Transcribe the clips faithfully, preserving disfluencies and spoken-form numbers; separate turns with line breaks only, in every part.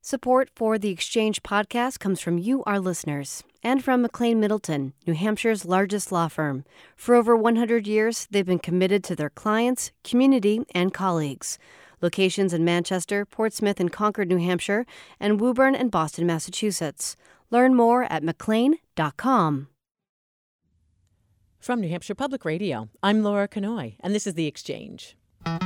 Support for the Exchange podcast comes from you, our listeners, and from McLean Middleton, New Hampshire's largest law firm. For over one hundred years, they've been committed to their clients, community, and colleagues. Locations in Manchester, Portsmouth, and Concord, New Hampshire, and Woburn and Boston, Massachusetts. Learn more at mclean dot com.
From New Hampshire Public Radio, I'm Laura Kanoy, and this is The Exchange.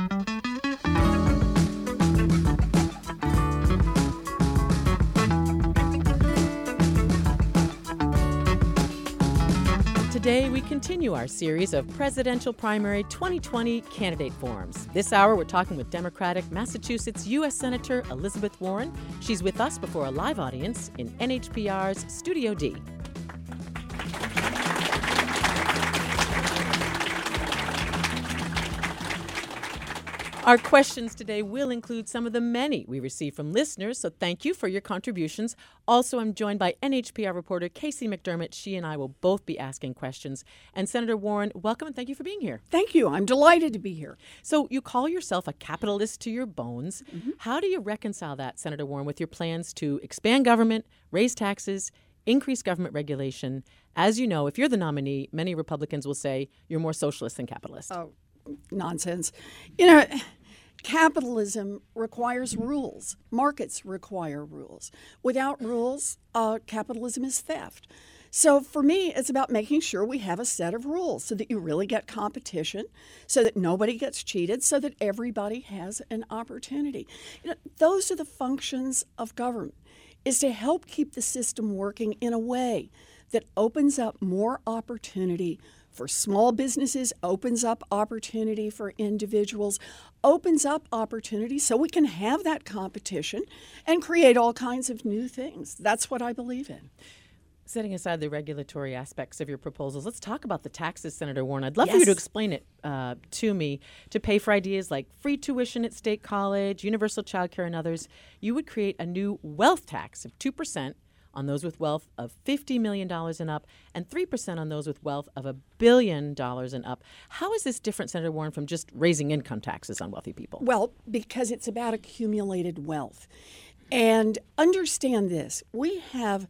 Today, we continue our series of presidential primary twenty twenty candidate forums. This hour, we're talking with Democratic Massachusetts U S Senator Elizabeth Warren. She's with us before a live audience in N H P R's Studio D. Our questions today will include some of the many we receive from listeners, so thank you for your contributions. Also, I'm joined by N H P R reporter Casey McDermott. She and I will both be asking questions. And Senator Warren, welcome and thank you for being here.
Thank you. I'm delighted to be here.
So you call yourself a capitalist to your bones.
Mm-hmm.
How do you reconcile that, Senator Warren, with your plans to expand government, raise taxes, increase government regulation? As you know, if you're the nominee, many Republicans will say you're more socialist than capitalist.
Oh, nonsense. You know, capitalism requires rules. Markets require rules. Without rules, uh, capitalism is theft. So for me, it's about making sure we have a set of rules so that you really get competition, so that nobody gets cheated, so that everybody has an opportunity. You know, those are the functions of government, is to help keep the system working in a way that opens up more opportunity for small businesses, opens up opportunity for individuals, opens up opportunity so we can have that competition and create all kinds of new things. That's what I believe in.
Setting aside the regulatory aspects of your proposals, let's talk about the taxes, Senator Warren. I'd love
Yes.
for you to explain it uh, to me. To pay for ideas like free tuition at State College, universal child care, and others, you would create a new wealth tax of two percent on those with wealth of fifty million dollars and up, and three percent on those with wealth of a billion dollars and up. How is this different, Senator Warren, from just raising income taxes on wealthy people?
Well, because it's about accumulated wealth. And understand this, we have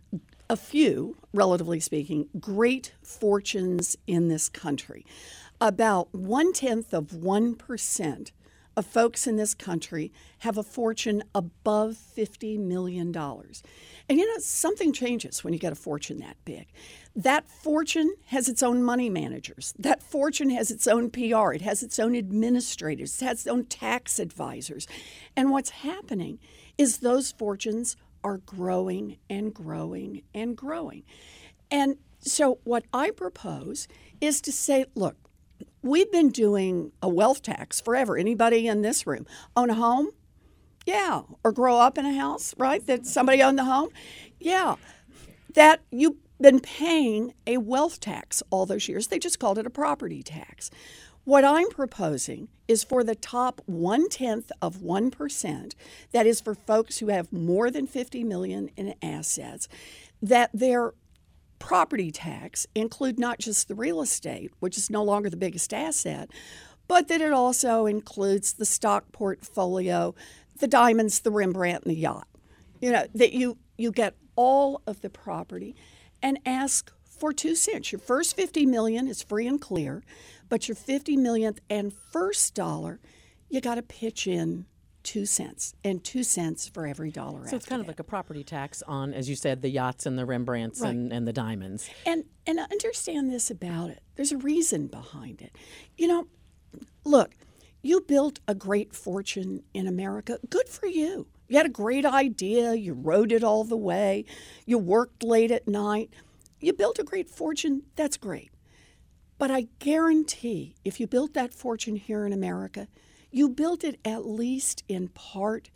a few, relatively speaking, great fortunes in this country. About one-tenth of one percent of folks in this country have a fortune above fifty million dollars. And you know, something changes when you get a fortune that big. That fortune has its own money managers. That fortune has its own P R. It has its own administrators. It has its own tax advisors. And what's happening is those fortunes are growing and growing and growing. And so what I propose is to say, look, we've been doing a wealth tax forever. Anybody in this room own a home? Yeah. Or grow up in a house, right? That somebody owned the home? Yeah. That you've been paying a wealth tax all those years. They just called it a property tax. What I'm proposing is for the top one-tenth of one percent, that is for folks who have more than fifty million dollars in assets, that their property tax include not just the real estate, which is no longer the biggest asset, but that it also includes the stock portfolio, the diamonds, the Rembrandt, and the yacht. You know, that you, you get all of the property and ask for two cents. Your first fifty million dollars is free and clear, but your fifty millionth and first dollar, you got to pitch in two cents, and two cents for every dollar.
So it's kind of
that.
like a property tax on, as you said, the yachts and the Rembrandts
Right.
and, and the diamonds.
And and understand this about it. There's a reason behind it. You know, look, you built a great fortune in America. Good for you. You had a great idea. You rode it all the way. You worked late at night. You built a great fortune. That's great. But I guarantee if you built that fortune here in America, you built it at least in part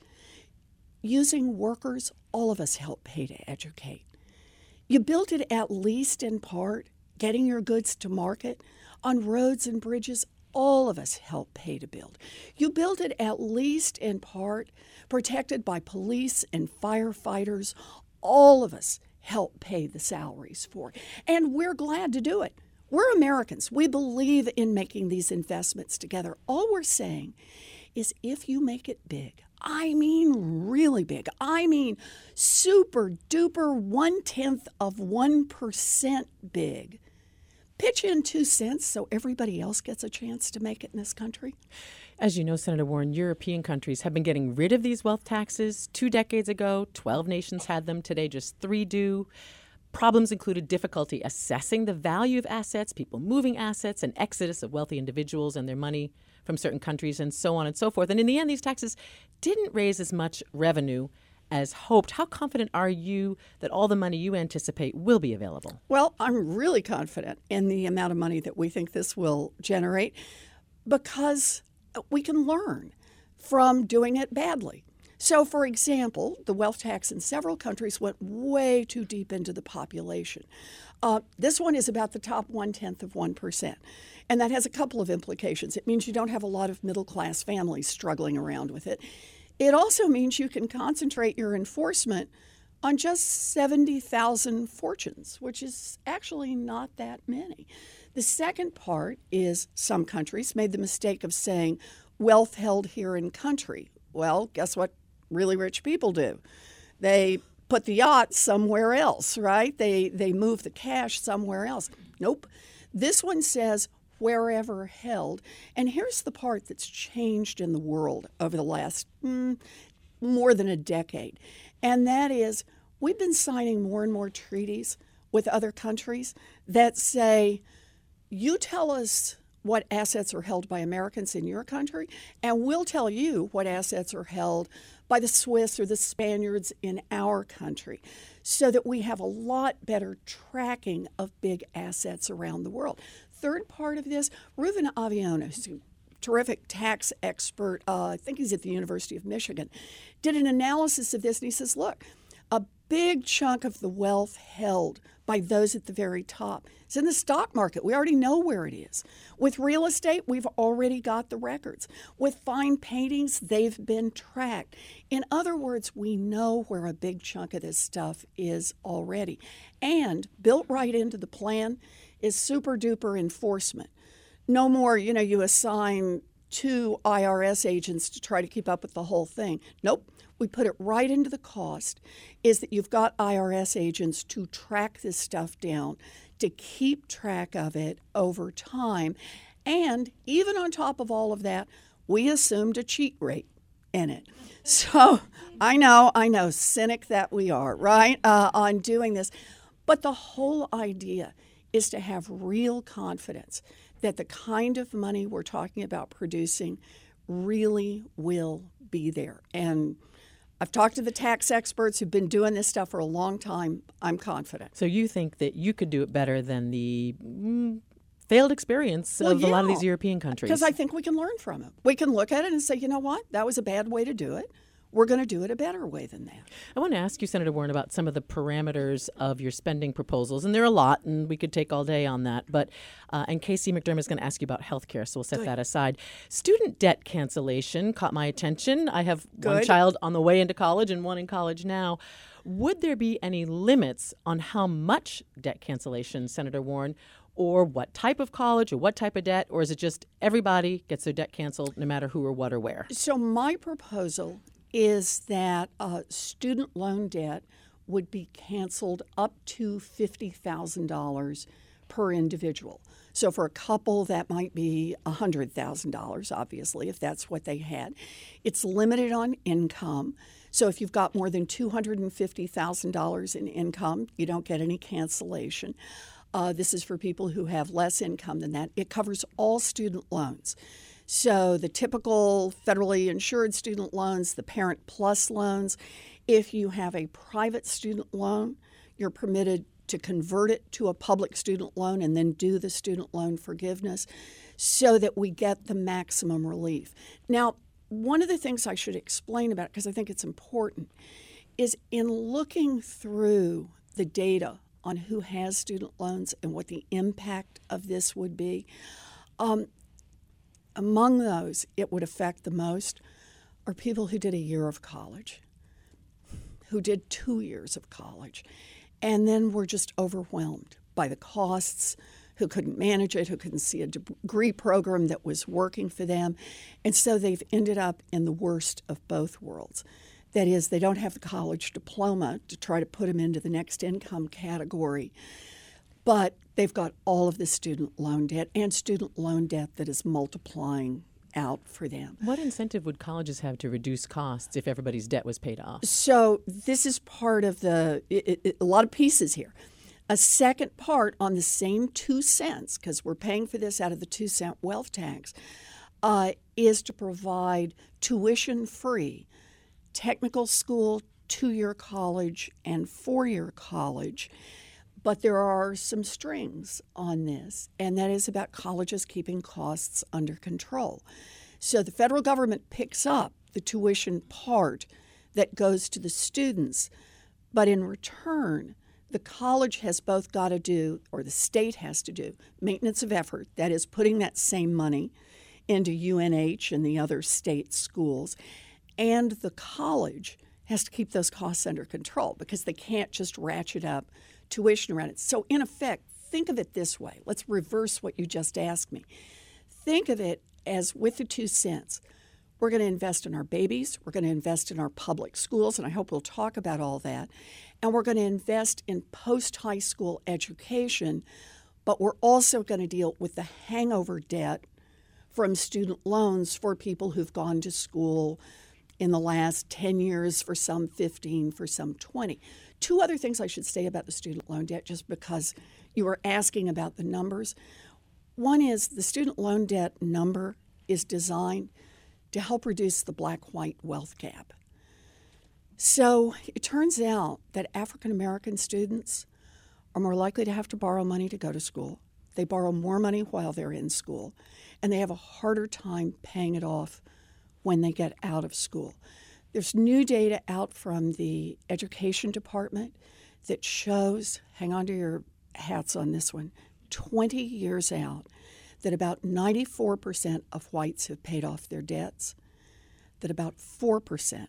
using workers all of us help pay to educate. You built it at least in part getting your goods to market on roads and bridges all of us help pay to build. You built it at least in part protected by police and firefighters. All of us help pay the salaries for. And we're glad to do it. We're Americans. We believe in making these investments together. All we're saying is if you make it big, I mean really big. I mean super duper one-tenth of one percent big. Pitch in two cents so everybody else gets a chance to make it in this country.
As you know, Senator Warren, European countries have been getting rid of these wealth taxes. Two decades ago, twelve nations had them. Today, just three do. Problems included difficulty assessing the value of assets, people moving assets, an exodus of wealthy individuals and their money from certain countries, and so on and so forth. And in the end, these taxes didn't raise as much revenue as hoped. How confident are you that all the money you anticipate will be available?
Well, I'm really confident in the amount of money that we think this will generate because we can learn from doing it badly. So, for example, the wealth tax in several countries went way too deep into the population. Uh, this one is about the top one-tenth of one percent. And that has a couple of implications. It means you don't have a lot of middle-class families struggling around with it. It also means you can concentrate your enforcement on just seventy thousand fortunes, which is actually not that many. The second part is some countries made the mistake of saying wealth held here in country. Well, guess what really rich people do? They put the yacht somewhere else, right? They they move the cash somewhere else. Nope. This one says wherever held. And here's the part that's changed in the world over the last mm, more than a decade. And that is we've been signing more and more treaties with other countries that say, you tell us what assets are held by Americans in your country, and we'll tell you what assets are held by the Swiss or the Spaniards in our country, so that we have a lot better tracking of big assets around the world. Third part of this, Reuven Aviona, who's a terrific tax expert, uh, I think he's at the University of Michigan, did an analysis of this, and he says, look, a big chunk of the wealth held by those at the very top is in the stock market. We already know where it is. With real estate, we've already got the records. With fine paintings, they've been tracked. In other words, we know where a big chunk of this stuff is already. And built right into the plan is super duper enforcement. No more, you know, you assign two I R S agents to try to keep up with the whole thing. Nope. We put it right into the cost, is that you've got I R S agents to track this stuff down, to keep track of it over time. And even on top of all of that, we assumed a cheat rate in it. So I know, I know, cynic that we are, right, uh, on doing this. But the whole idea is to have real confidence that the kind of money we're talking about producing really will be there. And I've talked to the tax experts who've been doing this stuff for a long time. I'm confident.
So you think that you could do it better than the mm, failed experience
well,
of
yeah,
a lot of these European countries?
Because I think we can learn from it. We can look at it and say, you know what, that was a bad way to do it. We're going to do it a better way than that.
I want to ask you, Senator Warren, about some of the parameters of your spending proposals. And there are a lot, and we could take all day on that. But uh, and Casey McDermott is going to ask you about health care, so we'll set
Good.
that aside. Student debt cancellation caught my attention. I have
Good.
one child on the way into college and one in college now. Would there be any limits on how much debt cancellation, Senator Warren, or what type of college or what type of debt? Or is it just everybody gets their debt canceled no matter who or what or where?
So my proposal is that uh, student loan debt would be canceled up to fifty thousand dollars per individual. So for a couple, that might be one hundred thousand dollars, obviously, if that's what they had. It's limited on income. So if you've got more than two hundred fifty thousand dollars in income, you don't get any cancellation. Uh, this is for people who have less income than that. It covers all student loans. So the typical federally insured student loans, the Parent Plus loans, if you have a private student loan, you're permitted to convert it to a public student loan and then do the student loan forgiveness so that we get the maximum relief. Now, one of the things I should explain about it, because I think it's important, is in looking through the data on who has student loans and what the impact of this would be, um, among those it would affect the most are people who did a year of college, who did two years of college, and then were just overwhelmed by the costs, who couldn't manage it, who couldn't see a degree program that was working for them. And so they've ended up in the worst of both worlds. That is, they don't have the college diploma to try to put them into the next income category, but they've got all of the student loan debt and student loan debt that is multiplying out for them.
What incentive would colleges have to reduce costs if everybody's debt was paid off?
So this is part of the, it, it, a lot of pieces here. A second part on the same two cents, because we're paying for this out of the two cent wealth tax, uh, is to provide tuition-free technical school, two-year college, and four-year college. But there are some strings on this, and that is about colleges keeping costs under control. So the federal government picks up the tuition part that goes to the students, but in return, the college has both got to do, or the state has to do, maintenance of effort, that is putting that same money into U N H and the other state schools, and the college has to keep those costs under control because they can't just ratchet up tuition around it. So in effect, think of it this way. Let's reverse what you just asked me. Think of it as with the two cents. We're going to invest in our babies. We're going to invest in our public schools, and I hope we'll talk about all that. And we're going to invest in post-high school education, but we're also going to deal with the hangover debt from student loans for people who've gone to school in the last ten years, for some fifteen, for some twenty. Two other things I should say about the student loan debt, just because you were asking about the numbers. One is the student loan debt number is designed to help reduce the black-white wealth gap. So it turns out that African American students are more likely to have to borrow money to go to school. They borrow more money while they're in school, and they have a harder time paying it off when they get out of school. There's new data out from the Education Department that shows, hang on to your hats on this one, twenty years out, that about ninety-four percent of whites have paid off their debts, that about four percent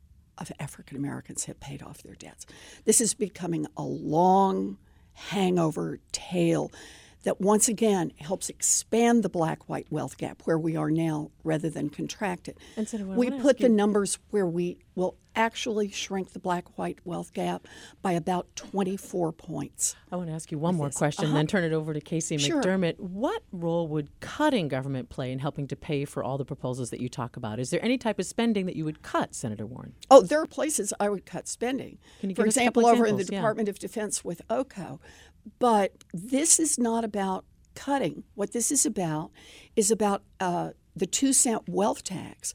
of African Americans have paid off their debts. This is becoming a long hangover tail that once again helps expand the black-white wealth gap where we are now rather than contract it.
And Senator,
we put the numbers where we will actually shrink the black-white wealth gap by about twenty-four points.
I want to ask you one more
this.
question,
Uh-huh.
then turn it over to Casey
Sure.
McDermott. What role would cutting government play in helping to pay for all the proposals that you talk about? Is there any type of spending that you would cut, Senator Warren?
Oh, there are places I would cut spending.
Can you
For
give us a
example,
couple
over in the
examples? Yeah.
Department of Defense with O C O. But this is not about cutting. What this is about is about uh, the two cent wealth tax,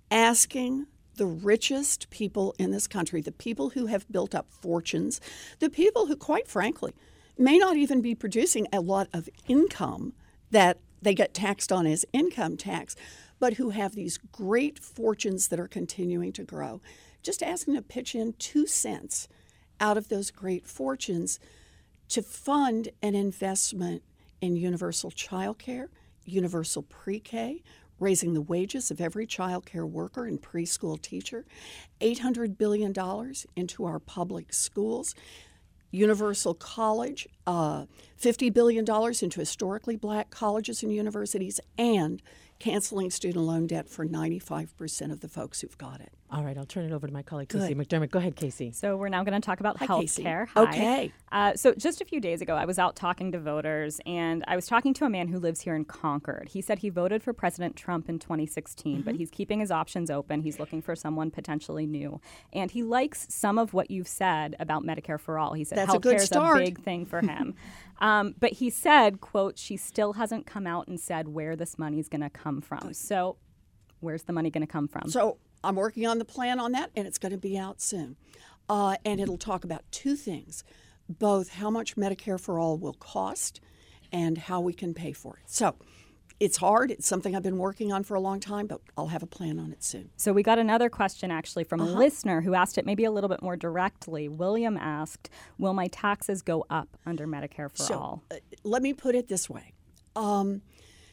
asking the richest people in this country, the people who have built up fortunes, the people who, quite frankly, may not even be producing a lot of income that they get taxed on as income tax, but who have these great fortunes that are continuing to grow. Just asking to pitch in two cents out of those great fortunes to fund an investment in universal child care, universal pre-K, raising the wages of every child care worker and preschool teacher, eight hundred billion dollars into our public schools, universal college, uh, fifty billion dollars into historically black colleges and universities, and canceling student loan debt for ninety-five percent of the folks who've got it.
All right, I'll turn it over to my colleague,
Good.
Casey McDermott. Go ahead, Casey.
So we're now going to talk about
Hi,
health
Casey.
care.
Okay.
Uh, so just a few days ago, I was out talking to voters, and I was talking to a man who lives here in Concord. He said he voted for President Trump in twenty sixteen, mm-hmm. but he's keeping his options open. He's looking for someone potentially new. And he likes some of what you've said about Medicare for All. He said
That's a
healthcare
good
is
start.
a big thing for him. um, but he said, quote, she still hasn't come out and said where this money's going to come from. So where's the money going to come from?
So I'm working on the plan on that, and it's going to be out soon. Uh, and it'll talk about two things, both how much Medicare for All will cost and how we can pay for it. So it's hard. It's something I've been working on for a long time, but I'll have a plan on it soon.
So we got another question actually from
Uh-huh.
a listener who asked it maybe a little bit more directly. William asked, will my taxes go up under Medicare for
so,
All?
Uh, let me put it this way. Um,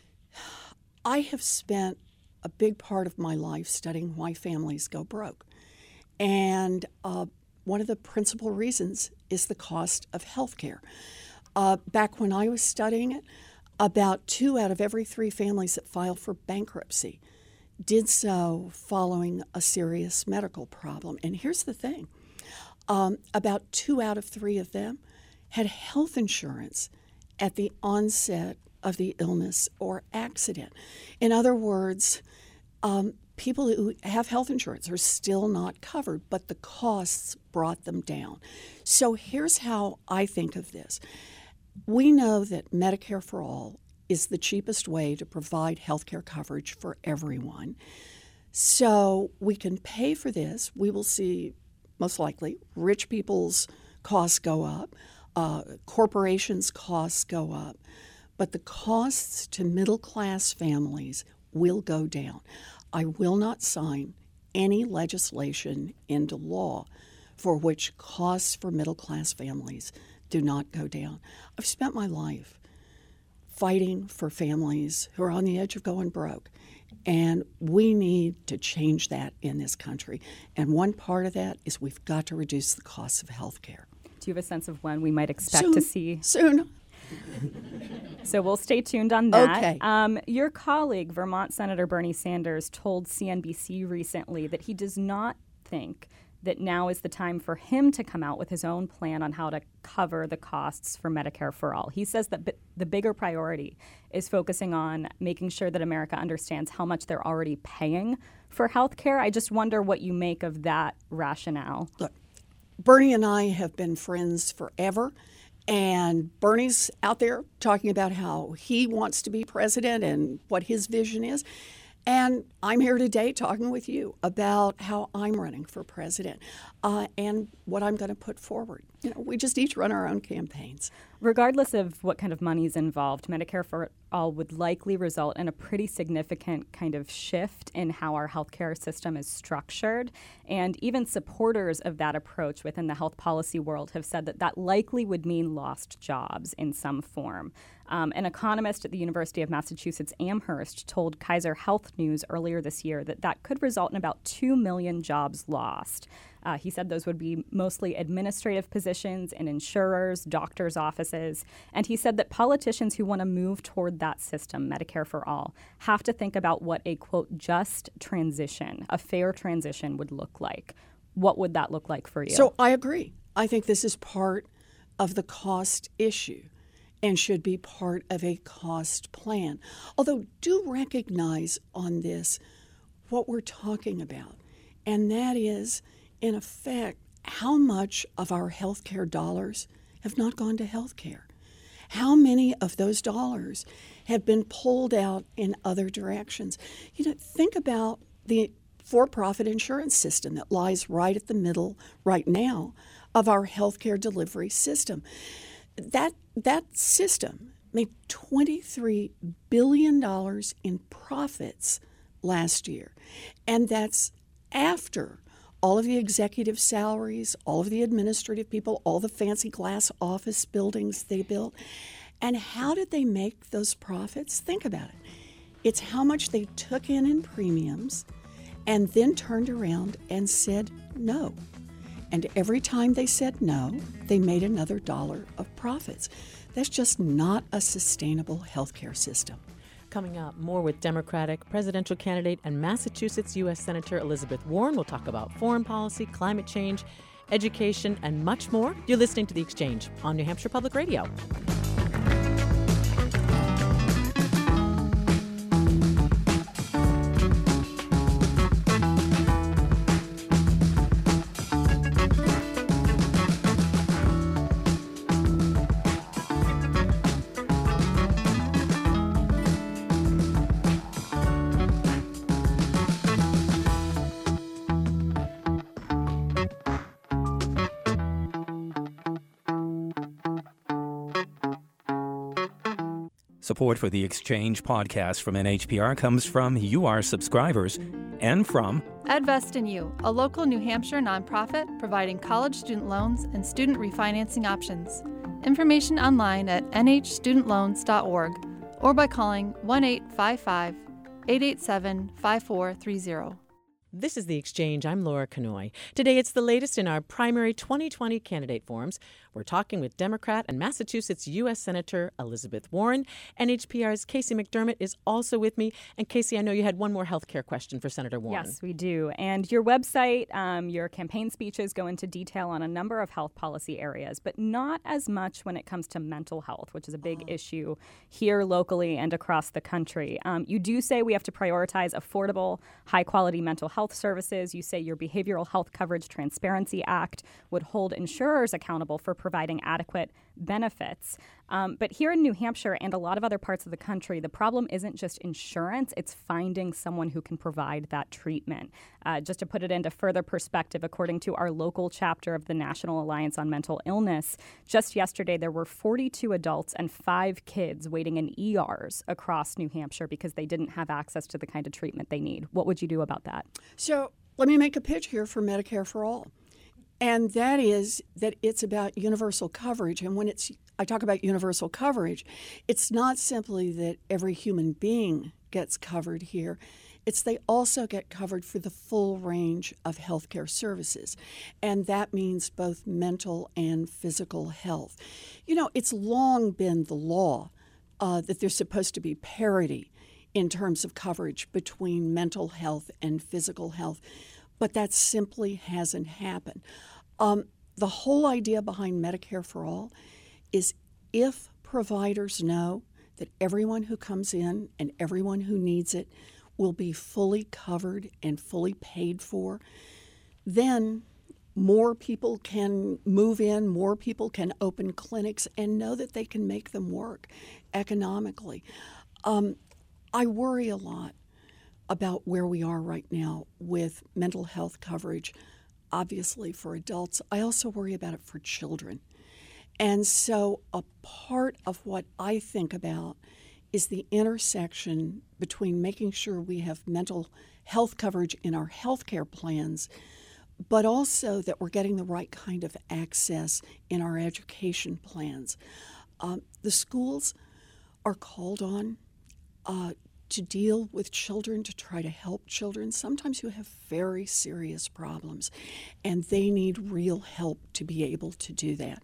I have spent a big part of my life studying why families go broke. And uh, one of the principal reasons is the cost of health care. Uh, back when I was studying it, about two out of every three families that file for bankruptcy did so following a serious medical problem. And here's the thing. Um, about two out of three of them had health insurance at the onset of the illness or accident. In other words, um, people who have health insurance are still not covered, but the costs brought them down. So here's how I think of this. We know that Medicare for All is the cheapest way to provide health care coverage for everyone. So we can pay for this. We will see, most likely, rich people's costs go up, uh, corporations' costs go up, but the costs to middle-class families will go down. I will not sign any legislation into law for which costs for middle-class families do not go down. I've spent my life fighting for families who are on the edge of going broke, and we need to change that in this country. And one part of that is we've got to reduce the costs of health care.
Do you have a sense of when we might expect
soon,
to see?
Soon.
So we'll stay tuned on that.
Okay.
Um, your colleague, Vermont Senator Bernie Sanders, told C N B C recently that he does not think that now is the time for him to come out with his own plan on how to cover the costs for Medicare for All. He says that b- the bigger priority is focusing on making sure that America understands how much they're already paying for health care. I just wonder what you make of that rationale.
Look, Bernie and I have been friends forever, and Bernie's out there talking about how he wants to be president and what his vision is. And I'm here today talking with you about how I'm running for president uh, and what I'm going to put forward. You know, we just each run our own campaigns.
Regardless of what kind of money is involved, Medicare for All would likely result in a pretty significant kind of shift in how our healthcare system is structured. And even supporters of that approach within the health policy world have said that that likely would mean lost jobs in some form. Um, an economist at the University of Massachusetts Amherst told Kaiser Health News earlier this year that that could result in about two million jobs lost. Uh, he said those would be mostly administrative positions in insurers, doctors' offices. And he said that politicians who want to move toward that system, Medicare for All, have to think about what a, quote, just transition, a fair transition would look like. What would that look like for you?
So I agree. I think this is part of the cost issue and should be part of a cost plan. Although do recognize on this what we're talking about, and that is, in effect, how much of our healthcare dollars have not gone to healthcare. How many of those dollars have been pulled out in other directions? You know, think about the for-profit insurance system that lies right at the middle right now of our healthcare delivery system. That that system made twenty-three billion dollars in profits last year, and that's after all of the executive salaries, all of the administrative people, all the fancy glass office buildings they built. And how did they make those profits? Think about it. It's how much they took in in premiums and then turned around and said no. And every time they said no, they made another dollar of profits. That's just not a sustainable healthcare system.
Coming up, more with Democratic presidential candidate and Massachusetts U S Senator Elizabeth Warren. We'll talk about foreign policy, climate change, education, and much more. You're listening to The Exchange on New Hampshire Public Radio.
Support for the Exchange podcast from N H P R comes from you, our subscribers, and from
Edvest in You, a local New Hampshire nonprofit providing college student loans and student refinancing options. Information online at n h student loans dot org or by calling one eight five five, eight eight seven, five four three zero.
This is The Exchange. I'm Laura Kanoy. Today, it's the latest in our primary twenty twenty candidate forums. We're talking with Democrat and Massachusetts U S Senator Elizabeth Warren. N H P R's Casey McDermott is also with me. And Casey, I know you had one more health care question for Senator Warren.
Yes, we do. And your website, um, your campaign speeches go into detail on a number of health policy areas, but not as much when it comes to mental health, which is a big oh. issue here locally and across the country. Um, you do say we have to prioritize affordable, high-quality mental health services. You say your Behavioral Health Coverage Transparency Act would hold insurers accountable for providing adequate benefits. Um, but here in New Hampshire and a lot of other parts of the country, the problem isn't just insurance, it's finding someone who can provide that treatment. Uh, just to put it into further perspective, according to our local chapter of the National Alliance on Mental Illness, just yesterday there were forty-two adults and five kids waiting in E Rs across New Hampshire because they didn't have access to the kind of treatment they need. What would you do about that?
So let me make a pitch here for Medicare for All. And that is that it's about universal coverage. And when it's I talk about universal coverage, it's not simply that every human being gets covered here. It's they also get covered for the full range of healthcare services. And that means both mental and physical health. You know, it's long been the law uh, that there's supposed to be parity in terms of coverage between mental health and physical health. But that simply hasn't happened. Um, the whole idea behind Medicare for All is if providers know that everyone who comes in and everyone who needs it will be fully covered and fully paid for, then more people can move in, more people can open clinics and know that they can make them work economically. Um, I worry a lot about where we are right now with mental health coverage, obviously for adults. I also worry about it for children. And so a part of what I think about is the intersection between making sure we have mental health coverage in our healthcare plans, but also that we're getting the right kind of access in our education plans. Um, the schools are called on uh, to deal with children, to try to help children. Sometimes you have very serious problems, and they need real help to be able to do that.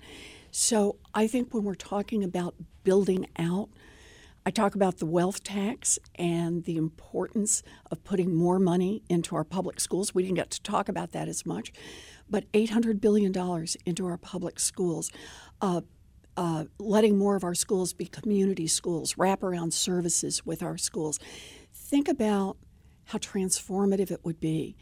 So I think when we're talking about building out, I talk about the wealth tax and the importance of putting more money into our public schools. We didn't get to talk about that as much, but eight hundred billion dollars into our public schools. Uh, Uh, letting more of our schools be community schools, wraparound services with our schools. Think about how transformative it would be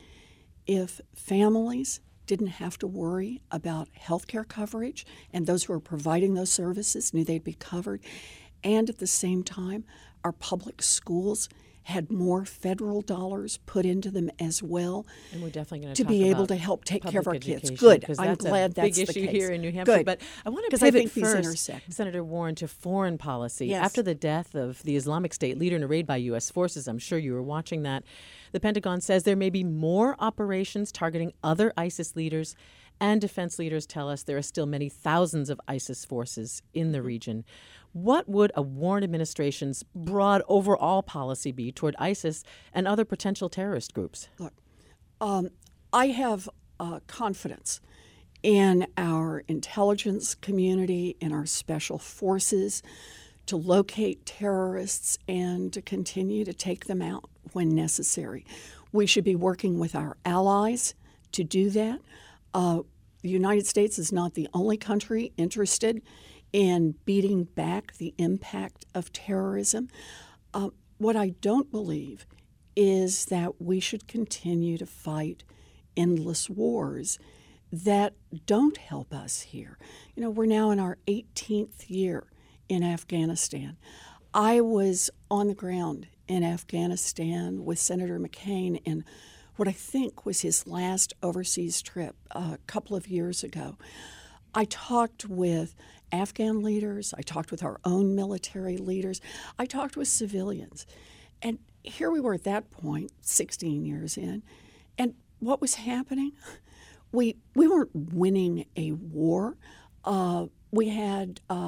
if families didn't have to worry about health care coverage and those who are providing those services knew they'd be covered. And at the same time, our public schools had more federal dollars put into them as well.
And we're definitely going
to
talk
be able
about
to help take care of our kids.
education,
Good.
because
I'm
that's
glad
a
that's
big
the
issue
case.
here in New Hampshire.
Good.
But I want to
'Cause I
pivot
think these
first,
intersect.
Senator Warren, to foreign policy.
Yes.
After the death of the Islamic State leader in a raid by U S forces, I'm sure you were watching that, the Pentagon says there may be more operations targeting other ISIS leaders, and defense leaders tell us there are still many thousands of ISIS forces in the region. What would a Warren administration's broad overall policy be toward ISIS and other potential terrorist groups?
Look, um, I have uh, confidence in our intelligence community, in our special forces, to locate terrorists and to continue to take them out when necessary. We should be working with our allies to do that. Uh, the United States is not the only country interested in beating back the impact of terrorism. Uh, what I don't believe is that we should continue to fight endless wars that don't help us here. You know, we're now in our eighteenth year in Afghanistan. I was on the ground in Afghanistan with Senator McCain in what I think was his last overseas trip a couple of years ago. I talked with Afghan leaders. I talked with our own military leaders. I talked with civilians. And here we were at that point, sixteen years in, and what was happening? We we weren't winning a war. Uh, we had uh,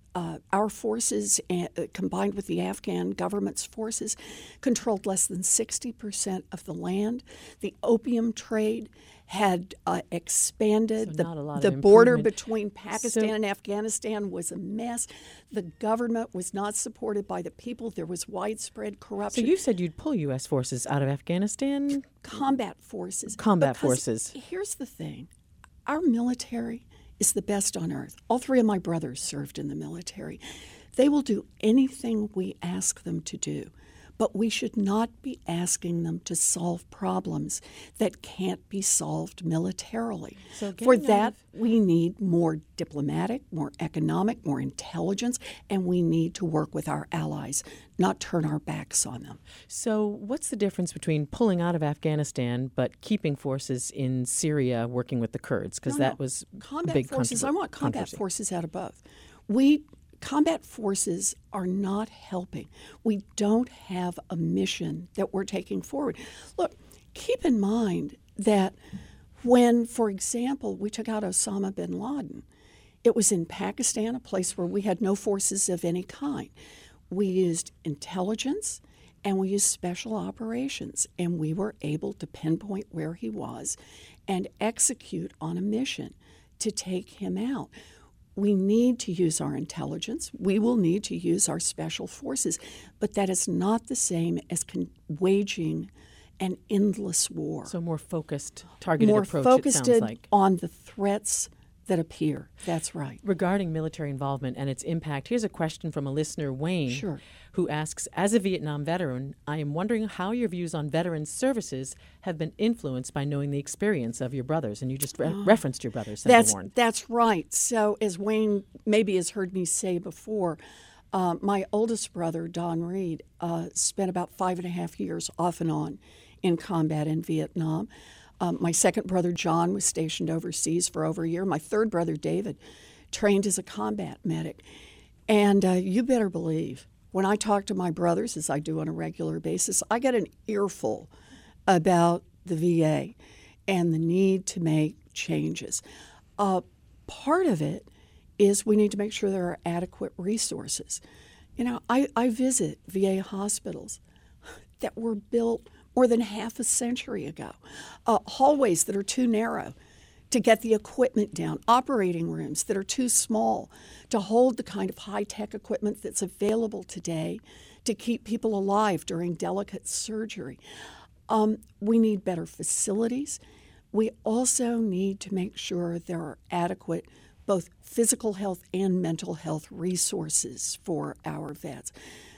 uh, our forces, uh, combined with the Afghan government's forces, controlled less than sixty percent of the land. The opium trade had uh, expanded.
So
the
not a lot
the
of
border
improvement.
between Pakistan
So-
and Afghanistan was a mess. The government was not supported by the people. There was widespread
So
corruption.
you said you'd pull U S forces out of Afghanistan?
Combat forces.
Combat
Because
forces.
Here's the thing. Our military is the best on earth. All three of my brothers served in the military. They will do anything we ask them to do, but we should not be asking them to solve problems that can't be solved militarily.
So
For
getting out
that,
of-
we need more diplomatic, more economic, more intelligence, and we need to work with our allies, not turn our backs on them.
So what's the difference between pulling out of Afghanistan but keeping forces in Syria working with the Kurds? Because
No,
that
no.
was
combat
a big
forces. I
controver-
want combat
controversy.
forces out of both. We combat forces are not helping. We don't have a mission that we're taking forward. Look, keep in mind that when, for example, we took out Osama bin Laden, it was in Pakistan, a place where we had no forces of any kind. We used intelligence and we used special operations, and we were able to pinpoint where he was and execute on a mission to take him out. We need to use our intelligence. We will need to use our special forces, but that is not the same as con- waging an endless war.
So more focused, targeted
More
approach,
focused
it sounds like.
on the threats that appear. That's right.
Regarding military involvement and its impact, here's a question from a listener, Wayne,
Sure.
who asks, as a Vietnam veteran, I am wondering how your views on veteran services have been influenced by knowing the experience of your brothers. And you just re- referenced your brothers, Senator
That's
Warren.
that's right. So as Wayne maybe has heard me say before, uh, my oldest brother Don Reed uh, spent about five and a half years off and on in combat in Vietnam. Um, my second brother John was stationed overseas for over a year. My third brother David trained as a combat medic, and uh, you better believe when I talk to my brothers, as I do on a regular basis, I get an earful about the V A and the need to make changes. Uh, part of it is we need to make sure there are adequate resources. You know, I, I visit V A hospitals that were built more than half a century ago, uh, hallways that are too narrow to get the equipment down, operating rooms that are too small to hold the kind of high-tech equipment that's available today to keep people alive during delicate surgery. Um, we need better facilities. We also need to make sure there are adequate both physical health and mental health resources for our vets.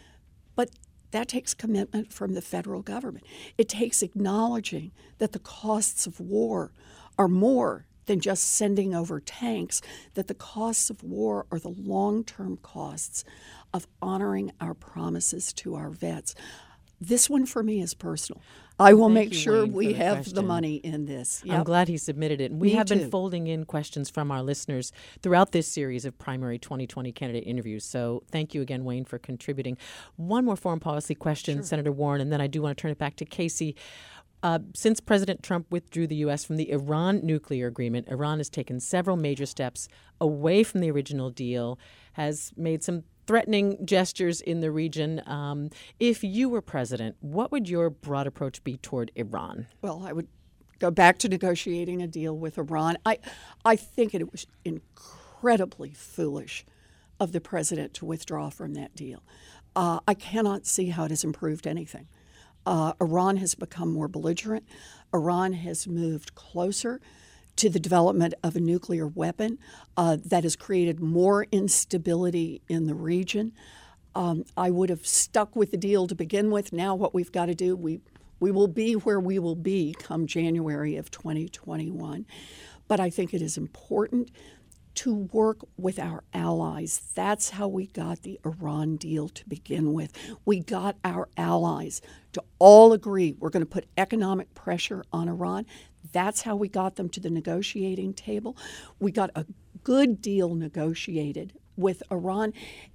But that takes commitment from the federal government. It takes acknowledging that the costs of war are more than just sending over tanks, that the costs of war are the long-term costs of honoring our promises to our vets. This one for me is personal. I will
Thank
make
you,
sure
Wayne, for
we
the
have the
question.
money in this.
I'm
Yep.
glad he submitted it. And we
Me
have been
too.
folding in questions from our listeners throughout this series of primary twenty twenty candidate interviews. So thank you again, Wayne, for contributing. One more foreign policy question, Senator Warren, and then I do want to turn it back to Casey. Uh, since President Trump withdrew the U S from the Iran nuclear agreement, Iran has taken several major steps away from the original deal, has made some threatening gestures in the region. Um, if you were president, what would your broad approach be toward Iran?
Well, I would go back to negotiating a deal with Iran. I, I think it was incredibly foolish of the president to withdraw from that deal. Uh, I cannot see how it has improved anything. Uh, Iran has become more belligerent. Iran has moved closer to the development of a nuclear weapon uh, that has created more instability in the region. Um, I would have stuck with the deal to begin with. Now what we've got to do, we we will be where we will be come January of twenty twenty-one. But I think it is important to work with our allies. That's how we got the Iran deal to begin with. We got our allies to all agree we're going to put economic pressure on Iran. That's how we got them to the negotiating table. We got a good deal negotiated with Iran.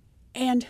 And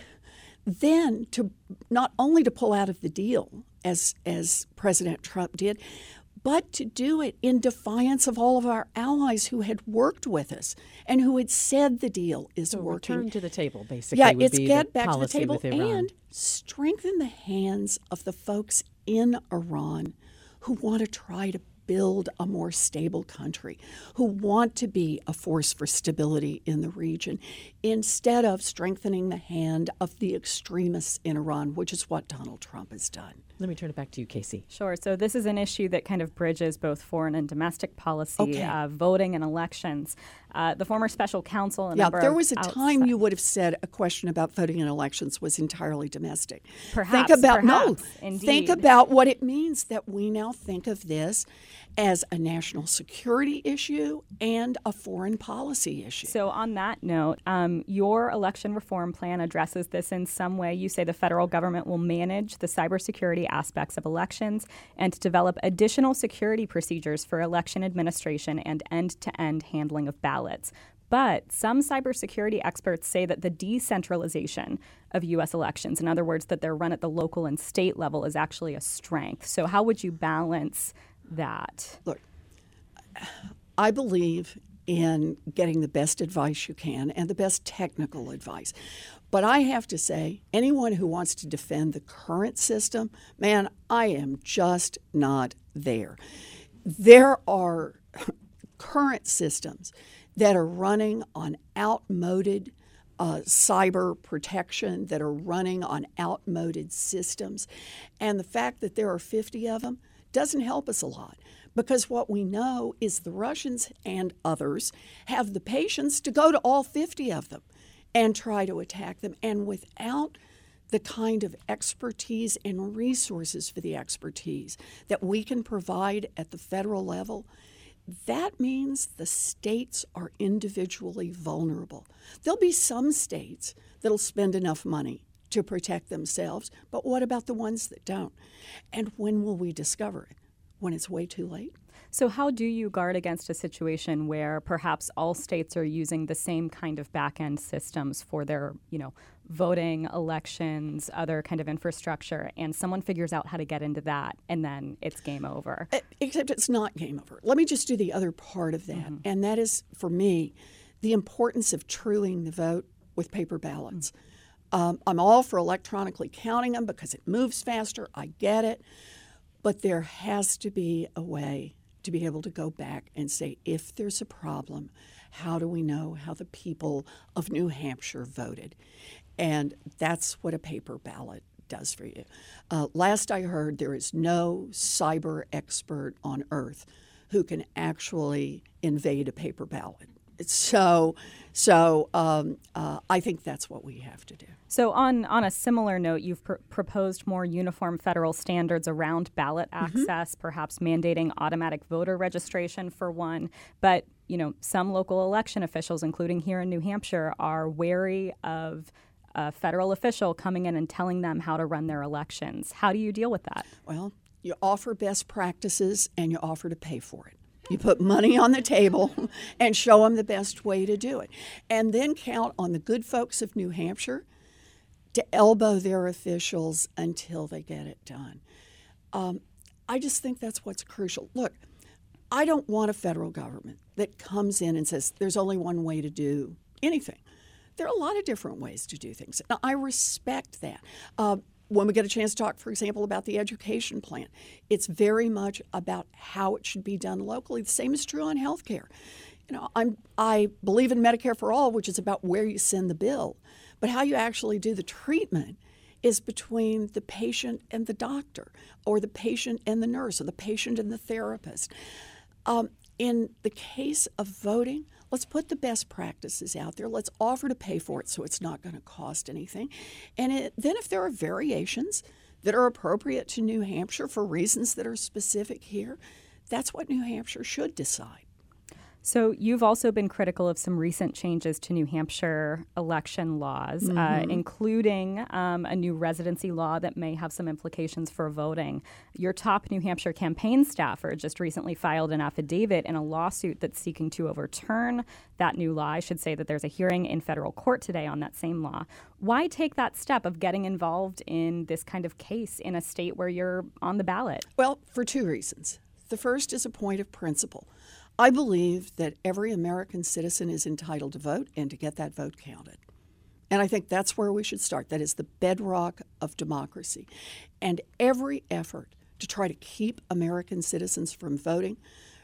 then to not only to pull out of the deal, as as President Trump did, but to do it in defiance of all of our allies who had worked with us and who had said the deal is
So
working.
return to the table, basically.
Yeah,
would
it's
be
get
the
back to the
policy
table
with Iran.
and strengthen the hands of the folks in Iran who want to try to build a more stable country, who want to be a force for stability in the region, instead of strengthening the hand of the extremists in Iran, which is what Donald Trump has done.
Let me turn it back to you, Casey.
Sure. So this is an issue that kind of bridges both foreign and domestic policy,
Okay.
uh, voting and elections. Uh, the former special counsel, a
Yeah,
number
there
of
was a time
outside-
you would have said a question about voting in elections was entirely domestic.
Perhaps,
think about no.
perhaps,
Think
indeed.
about what it means that we now think of this as a national security issue and a foreign policy issue.
So on that note, um, your election reform plan addresses this in some way. You say the federal government will manage the cybersecurity aspects of elections and to develop additional security procedures for election administration and end-to-end handling of ballots. But some cybersecurity experts say that the decentralization of U S elections, in other words, that they're run at the local and state level, is actually a strength. So how would you balance that?
Look, I believe in getting the best advice you can and the best technical advice. But I have to say, anyone who wants to defend the current system, man, I am just not there. There are current systems that are running on outmoded uh, cyber protection, that are running on outmoded systems. And the fact that there are fifty of them doesn't help us a lot, because what we know is the Russians and others have the patience to go to all fifty of them and try to attack them. And without the kind of expertise and resources for the expertise that we can provide at the federal level, that means the states are individually vulnerable. There'll be some states that'll spend enough money to protect themselves, but what about the ones that don't? And when will we discover it? When it's way too late?
So how do you guard against a situation where perhaps all states are using the same kind of back-end systems for their, you know, voting, elections, other kind of infrastructure, and someone figures out how to get into that, and then it's game over?
Except it's not game over. Let me just do the other part of that, mm-hmm. and that is, for me, the importance of truing the vote with paper ballots. Mm-hmm. Um, I'm all for electronically counting them because it moves faster. I get it. But there has to be a way to be able to go back and say, if there's a problem, how do we know how the people of New Hampshire voted? And that's what a paper ballot does for you. Uh, last I heard, there is no cyber expert on earth who can actually invade a paper ballot. So, so um, uh, I think that's what we have to do.
So on, on a similar note, you've pr- proposed more uniform federal standards around ballot access, mm-hmm. perhaps mandating automatic voter registration for one. But, you know, some local election officials, including here in New Hampshire, are wary of a federal official coming in and telling them how to run their elections. How do you deal with that?
Well, you offer best practices and you offer to pay for it. You put money on the table and show them the best way to do it. And then count on the good folks of New Hampshire to elbow their officials until they get it done. Um, I just think that's what's crucial. Look, I don't want a federal government that comes in and says there's only one way to do anything. There are a lot of different ways to do things. Now, I respect that. Uh, When we get a chance to talk, for example, about the education plan, it's very much about how it should be done locally. The same is true on health care. You know, I'm, I believe in Medicare for All, which is about where you send the bill. But how you actually do the treatment is between the patient and the doctor, or the patient and the nurse, or the patient and the therapist. Um, in the case of voting, let's put the best practices out there. Let's offer to pay for it so it's not going to cost anything. And it, then if there are variations that are appropriate to New Hampshire for reasons that are specific here, that's what New Hampshire should decide.
So you've also been critical of some recent changes to New Hampshire election laws, mm-hmm. uh, including um, a new residency law that may have some implications for voting. Your top New Hampshire campaign staffer just recently filed an affidavit in a lawsuit that's seeking to overturn that new law. I should say that there's a hearing in federal court today on that same law. Why take that step of getting involved in this kind of case in a state where you're on the ballot?
Well, for two reasons. The first is a point of principle. I believe that every American citizen is entitled to vote and to get that vote counted. And I think that's where we should start. That is the bedrock of democracy. And every effort to try to keep American citizens from voting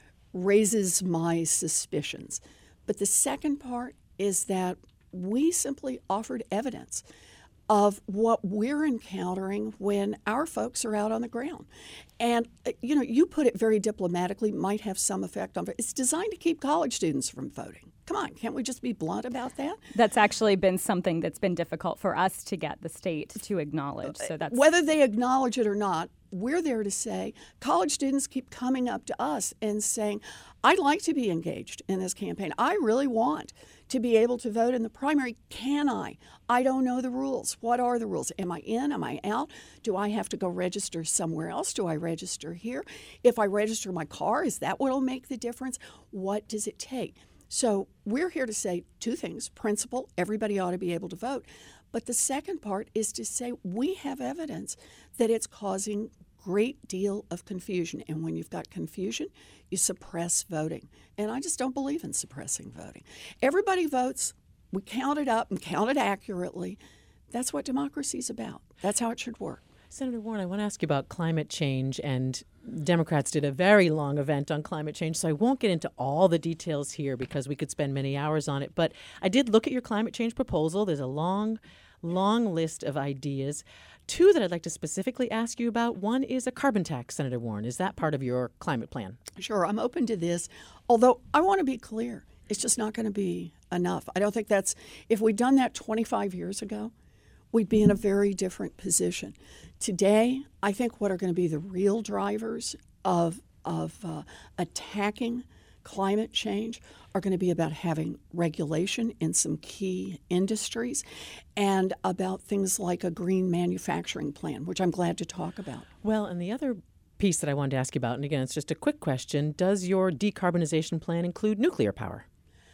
raises my suspicions. But the second part is that we simply offered evidence of what we're encountering when our folks are out on the ground. And, you know, you put it very diplomatically, might have some effect on it. It's designed to keep college students from voting. Come on, can't we just be blunt about that?
That's actually been something that's been difficult for us to get the state to acknowledge. So that's
Whether they acknowledge it or not, we're there to say college students keep coming up to us and saying, I'd like to be engaged in this campaign. I really want to be able to vote in the primary. Can I? I don't know the rules. What are the rules? Am I in? Am I out? Do I have to go register somewhere else? Do I register here? If I register my car, is that what will make the difference? What does it take? So we're here to say two things. Principle, everybody ought to be able to vote. But the second part is to say we have evidence that it's causing great deal of confusion. And when you've got confusion, you suppress voting. And I just don't believe in suppressing voting. Everybody votes. We count it up and count it accurately. That's what democracy is about. That's how it should work.
Senator Warren, I want to ask you about climate change, and Democrats did a very long event on climate change, so I won't get into all the details here because we could spend many hours on it. But I did look at your climate change proposal. There's a long, long list of ideas. Two that I'd like to specifically ask you about. One is a carbon tax, Senator Warren. Is that part of your climate plan?
Sure, I'm open to this, although I want to be clear. It's just not going to be enough. I don't think that's, if we'd done that twenty-five years ago, we'd be in a very different position. Today, I think what are going to be the real drivers of, of uh, attacking climate change are going to be about having regulation in some key industries and about things like a green manufacturing plan, which I'm glad to talk about.
Well, and the other piece that I wanted to ask you about, and again, it's just a quick question, does your decarbonization plan include nuclear power?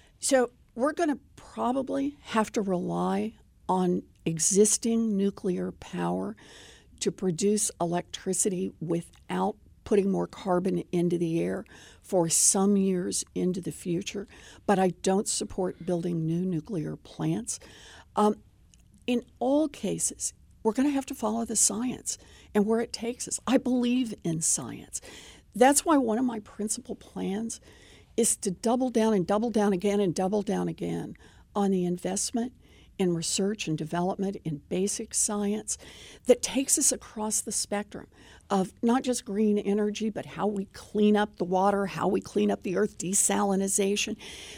So we're going to probably have to rely on existing nuclear power to produce electricity without putting more carbon into the air for some years into the future. But I don't support building new nuclear plants. Um, in all cases, we're going to have to follow the science and where it takes us. I believe in science. That's why one of my principal plans is to double down and double down again and double down again on the investment in research and development in basic science that takes us across the spectrum of not just green energy, but how we clean up the water, how we clean up the earth, desalinization,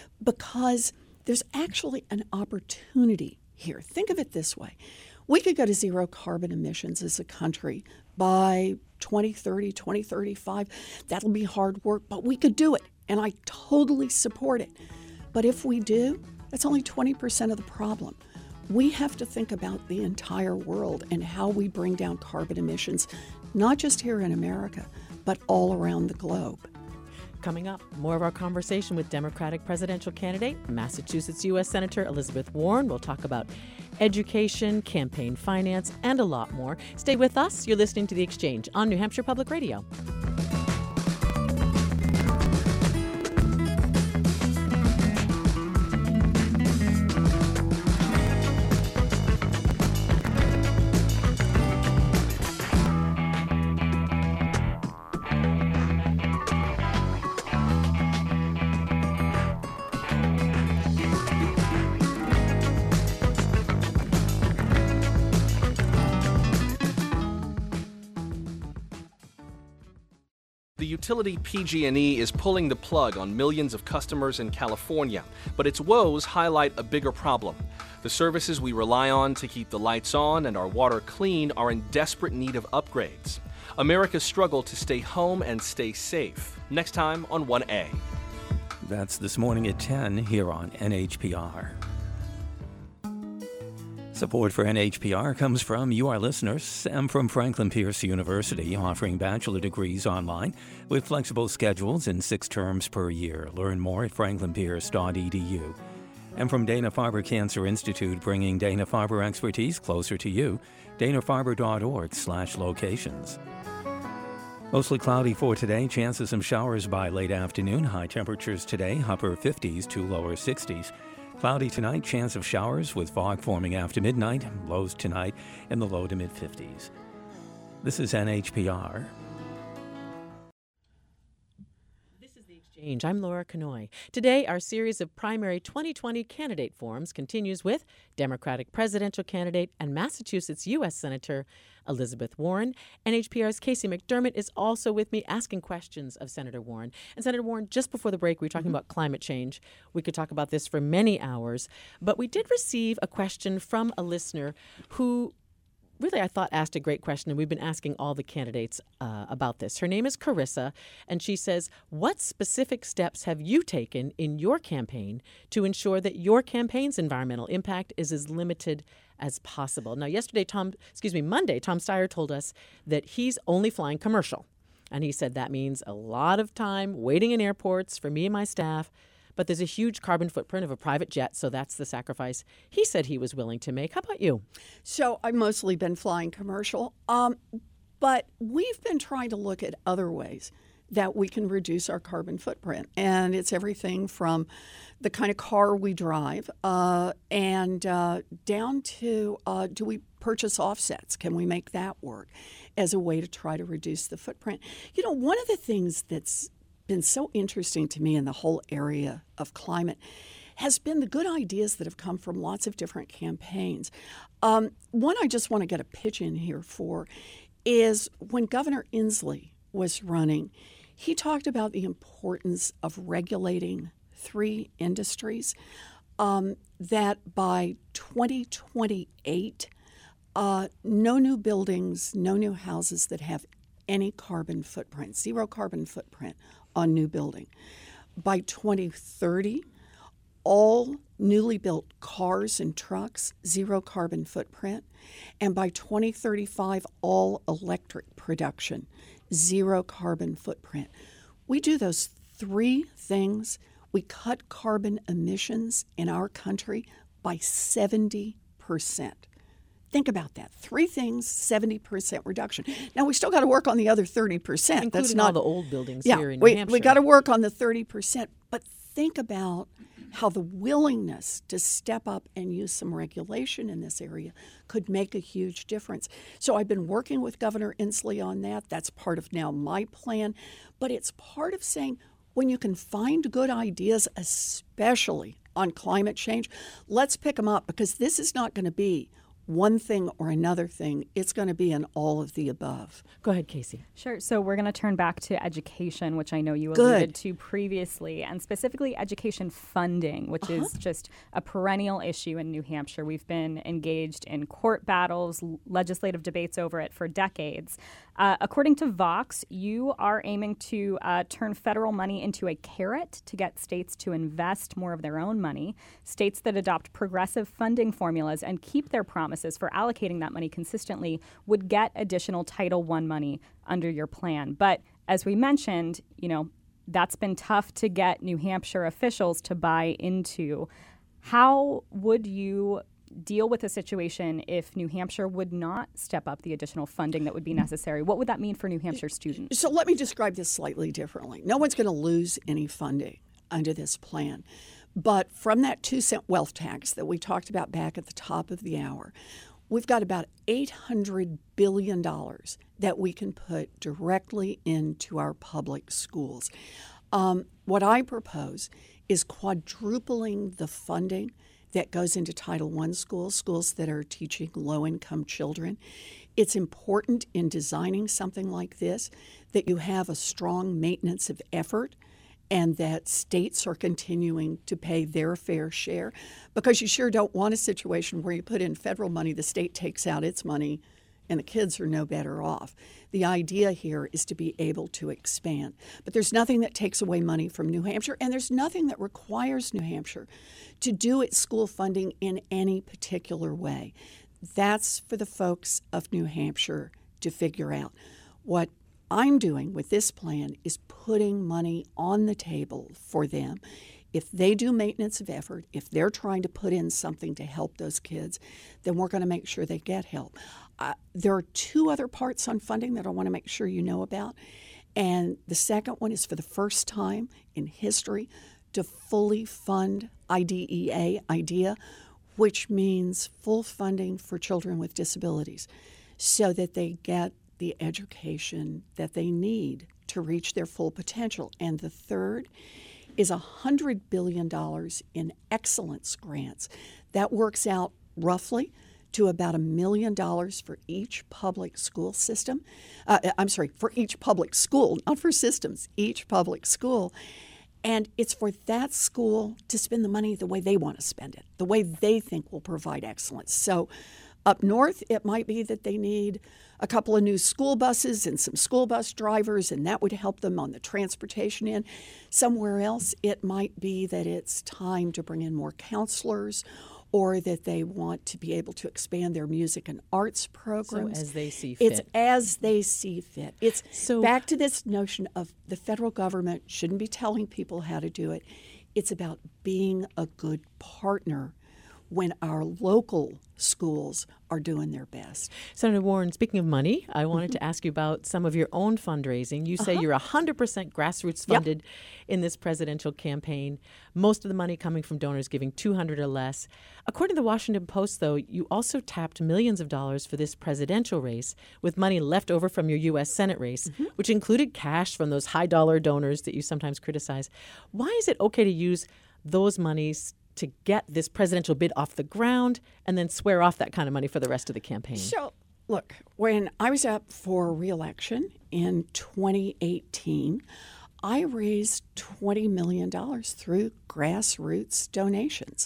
because there's actually an opportunity here. Think of it this way. We could go to zero carbon emissions as a country by twenty thirty, twenty thirty-five. That'll be hard work, but we could do it, and I totally support it. But if we do, that's only twenty percent of the problem. We have to think about the entire world and how we bring down carbon emissions, not just here in America, but all around the globe.
Coming up, more of our conversation with Democratic presidential candidate, Massachusetts U S Senator Elizabeth Warren. We'll talk about education, campaign finance, and a lot more. Stay with us. You're listening to The Exchange on New Hampshire Public Radio.
The utility P G and E is pulling the plug on millions of customers in California, but its woes highlight a bigger problem. The services we rely on to keep the lights on and our water clean are in desperate need of upgrades. America's struggle to stay home and stay safe. Next time on one A.
That's this morning at ten here on N H P R. Support for N H P R comes from you, our listeners, and from Franklin Pierce University, offering bachelor degrees online with flexible schedules in six terms per year. Learn more at franklin pierce dot e d u. And from Dana-Farber Cancer Institute, bringing Dana-Farber expertise closer to you. dana farber dot org slash locations. Mostly cloudy for today. Chance of some showers by late afternoon. High temperatures today, upper fifties to lower sixties. Cloudy tonight. Chance of showers with fog forming after midnight. Lows tonight in the low to mid fifties. This is N H P R.
I'm Laura Kanoy. Today, our series of primary twenty twenty candidate forums continues with Democratic presidential candidate and Massachusetts U S Senator Elizabeth Warren. N H P R's Casey McDermott is also with me asking questions of Senator Warren. And Senator Warren, just before the break, we were talking mm-hmm. about climate change. We could talk about this for many hours, but we did receive a question from a listener who really, I thought, asked a great question, and we've been asking all the candidates uh, about this. Her name is Carissa, and she says, what specific steps have you taken in your campaign to ensure that your campaign's environmental impact is as limited as possible? Now, yesterday, Tom, excuse me, Monday, Tom Steyer told us that he's only flying commercial, and he said that means a lot of time waiting in airports for me and my staff. But there's a huge carbon footprint of a private jet, so that's the sacrifice he said he was willing to make. How about you?
So I've mostly been flying commercial, um, but we've been trying to look at other ways that we can reduce our carbon footprint. And it's everything from the kind of car we drive uh, and uh, down to uh, do we purchase offsets? Can we make that work as a way to try to reduce the footprint? You know, one of the things that's been so interesting to me in the whole area of climate has been the good ideas that have come from lots of different campaigns. Um, one I just want to get a pitch in here for is when Governor Inslee was running, he talked about the importance of regulating three industries, um, that by twenty twenty-eight, uh, no new buildings, no new houses that have any carbon footprint, zero carbon footprint on new building. By twenty thirty, all newly built cars and trucks, zero carbon footprint. And by twenty thirty-five, all electric production, zero carbon footprint. We do those three things. We cut carbon emissions in our country by seventy percent. Think about that. Three things, seventy percent reduction. Now, we still got to work on the other thirty percent.
Including
That's not
all the old buildings
yeah,
here in
we,
New Hampshire.
We got to work on the thirty percent. But think about how the willingness to step up and use some regulation in this area could make a huge difference. So I've been working with Governor Inslee on that. That's part of now my plan. But it's part of saying when you can find good ideas, especially on climate change, let's pick them up, because this is not going to be one thing or another thing. It's going to be an all of the above.
Go ahead, Casey.
Sure. So we're going to turn back to education, which I know you
Good.
alluded to previously, and specifically education funding, which uh-huh. is just a perennial issue in New Hampshire. We've been engaged in court battles, legislative debates over it for decades. Uh, according to Vox, you are aiming to uh, turn federal money into a carrot to get states to invest more of their own money. States that adopt progressive funding formulas and keep their promises for allocating that money consistently would get additional Title one money under your plan. But as we mentioned, you know, that's been tough to get New Hampshire officials to buy into. How would you deal with a situation if New Hampshire would not step up the additional funding that would be necessary? What would that mean for New Hampshire students?
So let me describe this slightly differently. No one's going to lose any funding under this plan. But from that two cent wealth tax that we talked about back at the top of the hour, we've got about eight hundred billion dollars that we can put directly into our public schools. Um, what I propose is quadrupling the funding that goes into Title one schools, schools that are teaching low-income children. It's important in designing something like this that you have a strong maintenance of effort and that states are continuing to pay their fair share, because you sure don't want a situation where you put in federal money, the state takes out its money, and the kids are no better off. The idea here is to be able to expand. But there's nothing that takes away money from New Hampshire, and there's nothing that requires New Hampshire to do its school funding in any particular way. That's for the folks of New Hampshire to figure out. What I'm doing with this plan is putting money on the table for them if they do maintenance of effort, if they're trying to put in something to help those kids, then we're going to make sure they get help. Uh, there are two other parts on funding that I want to make sure you know about. And the second one is for the first time in history to fully fund I D E A, IDEA, which means full funding for children with disabilities so that they get the education that they need to reach their full potential. And the third is one hundred billion dollars in excellence grants. That works out roughly to about a million dollars for each public school system. Uh, I'm sorry, for each public school, not for systems, each public school. And it's for that school to spend the money the way they want to spend it, the way they think will provide excellence. So up north, it might be that they need a couple of new school buses and some school bus drivers, and that would help them on the transportation end. Somewhere else, it might be that it's time to bring in more counselors, or that they want to be able to expand their music and arts programs.
So as they see fit.
It's as they see fit. It's
So-
back to this notion of the federal government shouldn't be telling people how to do it. It's about being a good partner when our local schools are doing their best.
Senator Warren, speaking of money, I wanted to ask you about some of your own fundraising. You say
Uh-huh.
you're one hundred percent grassroots
Yep.
funded in this presidential campaign, most of the money coming from donors giving two hundred dollars or less. According to the Washington Post, though, you also tapped millions of dollars for this presidential race with money left over from your U S Senate race,
Mm-hmm.
which included cash from those high-dollar donors that you sometimes criticize. Why is it okay to use those monies to get this presidential bid off the ground and then swear off that kind of money for the rest of the campaign?
So, look, when I was up for re-election in twenty eighteen, I raised twenty million dollars through grassroots donations.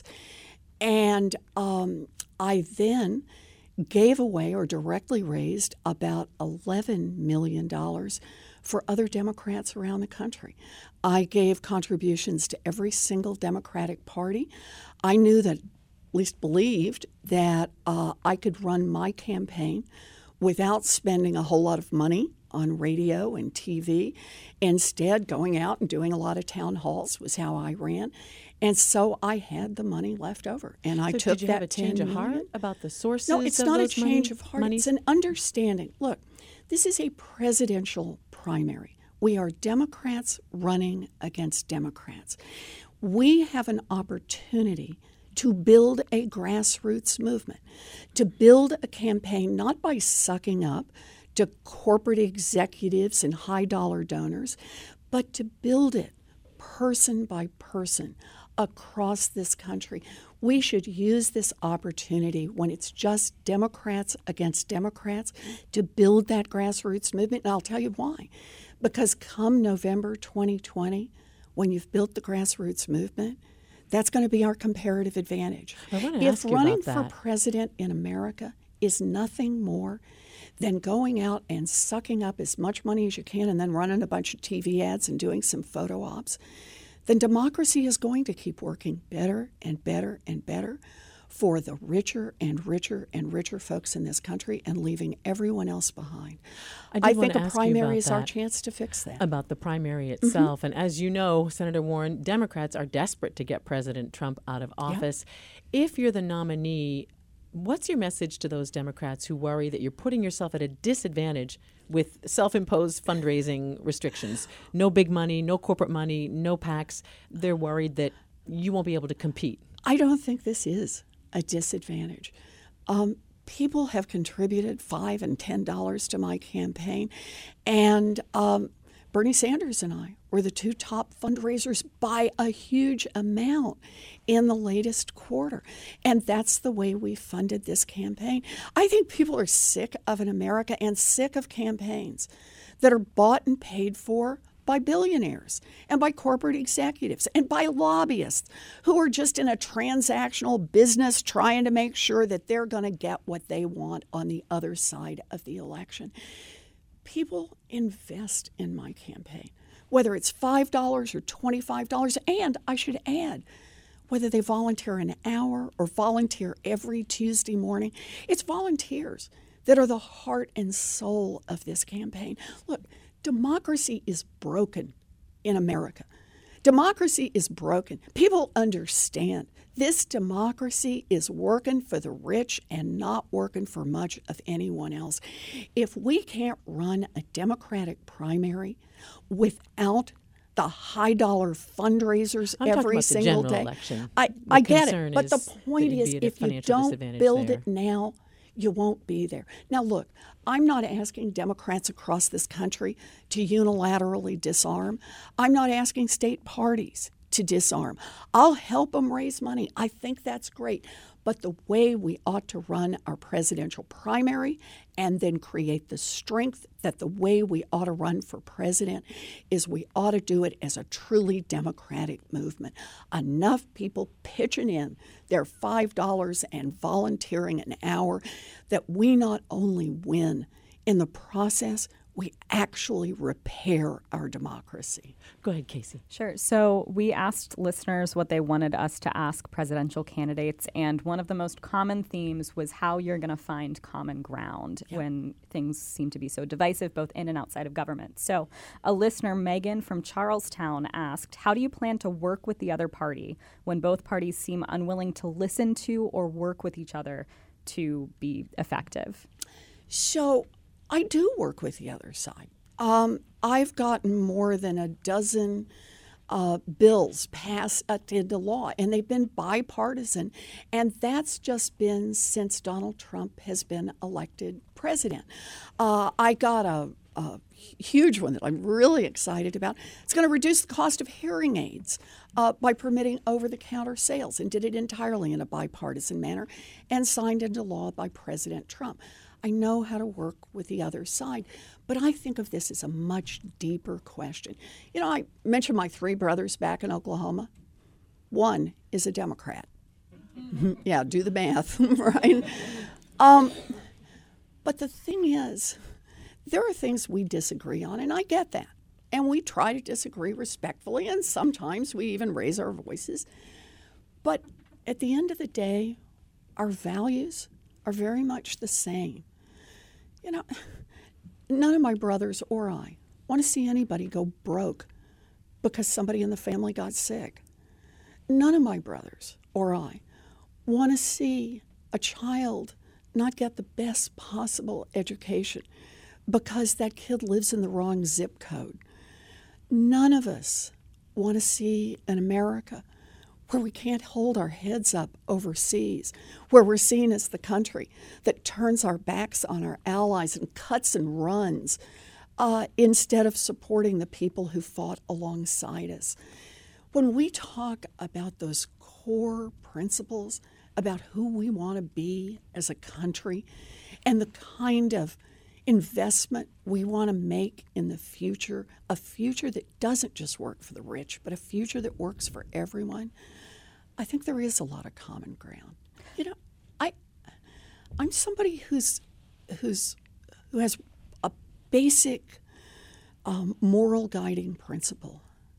And um, I then gave away or directly raised about eleven million dollars for other Democrats around the country. I gave contributions to every single Democratic Party. I knew that, at least believed, that uh, I could run my campaign without spending a whole lot of money on radio and T V. Instead, going out and doing a lot of town halls was how I ran. And so I had the money left over, and I
So
took
did you
that
have a change of
ten
heart
million.
about the sources?
No, it's
of
not a
those
change
money-
of heart.
monies?
It's an understanding. Look, this is a presidential primary. We are Democrats running against Democrats. We have an opportunity to build a grassroots movement, to build a campaign not by sucking up to corporate executives and high-dollar donors, but to build it person by person across this country. We should use this opportunity when it's just Democrats against Democrats to build that grassroots movement. And I'll tell you why. Because come November twenty twenty, when you've built the grassroots movement, that's going to be our comparative advantage.
I wanna
If
ask you
running
about
for
that.
president in America is nothing more than going out and sucking up as much money as you can and then running a bunch of T V ads and doing some photo ops, then democracy is going to keep working better and better and better for the richer and richer and richer folks in this country and leaving everyone else behind.
I
I,
did wanna
think a
ask you about
primary is our
that.
chance to fix that.
About the primary itself. And as you know, Senator Warren, Democrats are desperate to get President Trump out of office. If you're the nominee, what's your message to those Democrats who worry that you're putting yourself at a disadvantage with self-imposed fundraising restrictions? No big money, no corporate money, no PACs. They're worried that you won't be able to compete.
I don't think this is a disadvantage. Um, people have contributed five and ten dollars to my campaign, and um, Bernie Sanders and I were the two top fundraisers by a huge amount in the latest quarter, and that's the way we funded this campaign. I think people are sick of an America and sick of campaigns that are bought and paid for by billionaires and by corporate executives and by lobbyists who are just in a transactional business trying to make sure that they're going to get what they want on the other side of the election. People invest in my campaign, whether it's five dollars or twenty-five dollars, and I should add, whether they volunteer an hour or volunteer every Tuesday morning. It's volunteers that are the heart and soul of this campaign. Look, democracy is broken in America. Democracy is broken. People understand this democracy is working for the rich and not working for much of anyone else. If we can't run a Democratic primary without the high dollar fundraisers
I'm
every
about
single
the
day,
election.
I,
The
I get
concern
it. But the
is
point
that you'd
is,
be at a
if you
financial
don't
disadvantage
build
there.
it now, you won't be there. Now, look, I'm not asking Democrats across this country to unilaterally disarm. I'm not asking state parties to disarm. I'll help them raise money. I think that's great. But the way we ought to run our presidential primary and then create the strength that the way we ought to run for president is we ought to do it as a truly democratic movement. Enough people pitching in their five dollars and volunteering an hour that we not only win in the process, we actually repair our democracy.
Go ahead, Casey.
Sure. So we asked listeners what they wanted us to ask presidential candidates, and one of the most common themes was how you're going to find common ground
Yep.
when things seem to be so divisive, both in and outside of government. So a listener, Megan from Charlestown, asked, how do you plan to work with the other party when both parties seem unwilling to listen to or work with each other to be effective?
So I do work with the other side. Um, I've gotten more than a dozen uh, bills passed into law, and they've been bipartisan. And that's just been since Donald Trump has been elected president. Uh, I got a, a huge one that I'm really excited about. It's going to reduce the cost of hearing aids uh, by permitting over-the-counter sales, and did it entirely in a bipartisan manner and signed into law by President Trump. I know how to work with the other side, but I think of this as a much deeper question. You know, I mentioned my three brothers back in Oklahoma. One is a Democrat. Yeah, do the math, right? Um, but the thing is, there are things we disagree on, and I get that. And we try to disagree respectfully, and sometimes we even raise our voices. But at the end of the day, our values are very much the same. You know, none of my brothers or I want to see anybody go broke because somebody in the family got sick. None of my brothers or I want to see a child not get the best possible education because that kid lives in the wrong zip code. None of us want to see an America where we can't hold our heads up overseas, where we're seen as the country that turns our backs on our allies and cuts and runs uh, instead of supporting the people who fought alongside us. When we talk about those core principles about who we want to be as a country and the kind of investment we want to make in the future, a future that doesn't just work for the rich, but a future that works for everyone, I think there is a lot of common ground. You know, I, I'm somebody who's, who's, who has a basic um, moral guiding principle.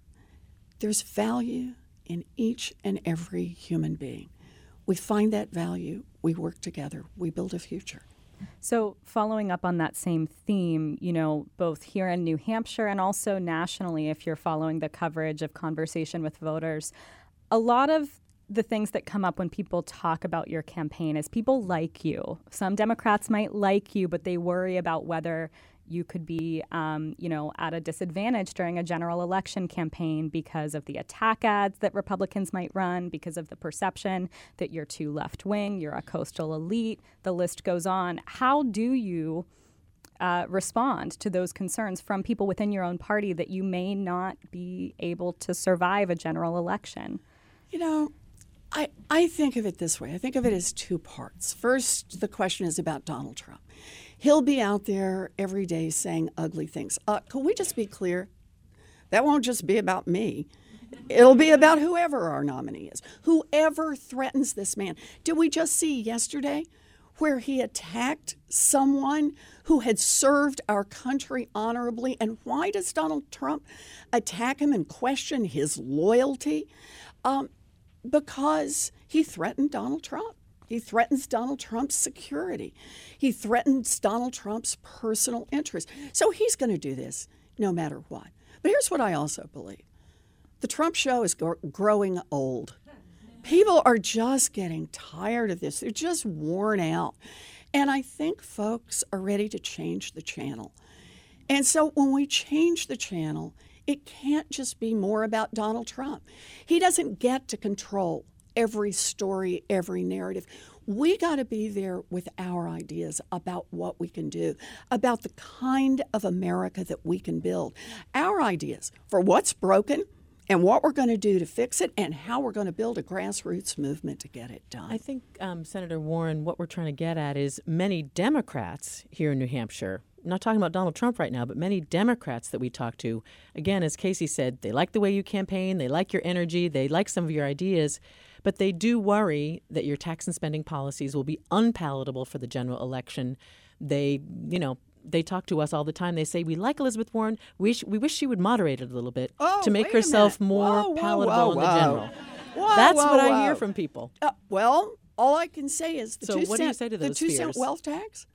There's value in each and every human being. We find that value, we work together, we build a future.
So following up on that same theme, you know, both here in New Hampshire and also nationally, if you're following the coverage of Conversation with Voters, a lot of the things that come up when people talk about your campaign is people like you. Some Democrats might like you, but they worry about whether you could be, um, you know, at a disadvantage during a general election campaign because of the attack ads that Republicans might run, because of the perception that you're too left-wing, you're a coastal elite, the list goes on. How do you uh, respond to those concerns from people within your own party that you may not be able to survive a general election?
You know, I, I think of it this way. I think of it as two parts. First, the question is about Donald Trump. He'll be out there every day saying ugly things. Uh, can we just be clear? That won't just be about me. It'll be about whoever our nominee is, whoever threatens this man. Did we just see yesterday where he attacked someone who had served our country honorably? And why does Donald Trump attack him and question his loyalty? Um, because he threatened Donald Trump. He threatens Donald Trump's security. He threatens Donald Trump's personal interest. So he's going to do this no matter what. But here's what I also believe. the Trump show is gr- growing old. People are just getting tired of this. They're just worn out. And I think folks are ready to change the channel. And so when we change the channel, it can't just be more about Donald Trump. He doesn't get to control every story, every narrative. We got to be there with our ideas about what we can do, about the kind of America that we can build. Our ideas for what's broken and what we're going to do to fix it and how we're going to build a grassroots movement to get it done.
I think, um, Senator Warren, what we're trying to get at is many Democrats here in New Hampshire, I'm not talking about Donald Trump right now, but many Democrats that we talk to, again, as Casey said, they like the way you campaign, they like your energy, they like some of your ideas, but they do worry that your tax and spending policies will be unpalatable for the general election. They, you know, they talk to us all the time. They say, we like Elizabeth Warren. We, sh- we wish she would moderate it a little bit
oh,
to make
wait
herself
a minute.
more
whoa, whoa,
palatable
whoa,
in the
whoa.
general.
Whoa,
That's
whoa,
what
whoa.
I hear from people.
Uh, well, all I can say is the
So
two
what
cent,
do you say to
the
those
two
fears?
cent wealth tax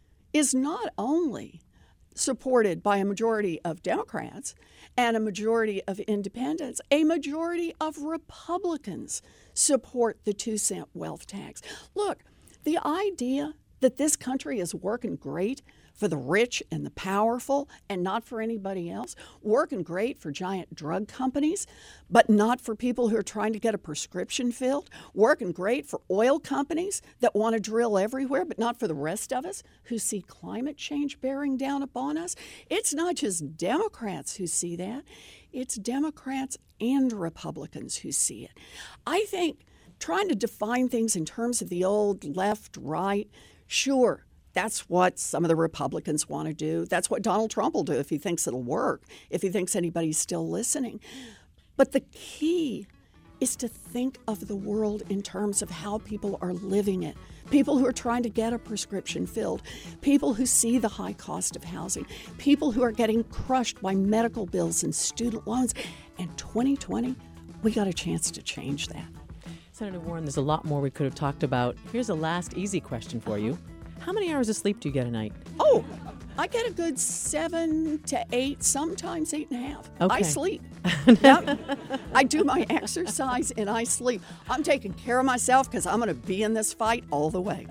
is not only supported by a majority of Democrats and a majority of independents, a majority of Republicans support the two cent wealth tax. Look, the idea that this country is working great for the rich and the powerful and not for anybody else, working great for giant drug companies, but not for people who are trying to get a prescription filled, working great for oil companies that want to drill everywhere, but not for the rest of us who see climate change bearing down upon us. It's not just Democrats who see that. It's Democrats and Republicans who see it. I think trying to define things in terms of the old left, right, sure, that's what some of the Republicans want to do. That's what Donald Trump will do if he thinks it'll work, if he thinks anybody's still listening. But the key is to think of the world in terms of how people are living it. People who are trying to get a prescription filled, people who see the high cost of housing, people who are getting crushed by medical bills and student loans. And twenty twenty, we got a chance to change that.
Senator Warren, there's a lot more we could have talked about. Here's a last easy question for you. How many hours of sleep do you get a night?
Oh, I get a good seven to eight, sometimes eight and a half.
Okay.
I sleep. Yep. I do my exercise and I sleep. I'm taking care of myself because I'm going to be in this fight all the way.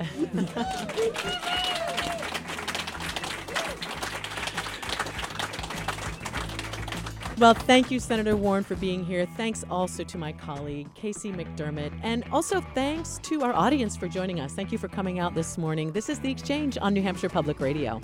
Well, thank you, Senator Warren, for being here. Thanks also to my colleague, Casey McDermott. And also thanks to our audience for joining us. Thank you for coming out this morning. This is The Exchange on New Hampshire Public Radio.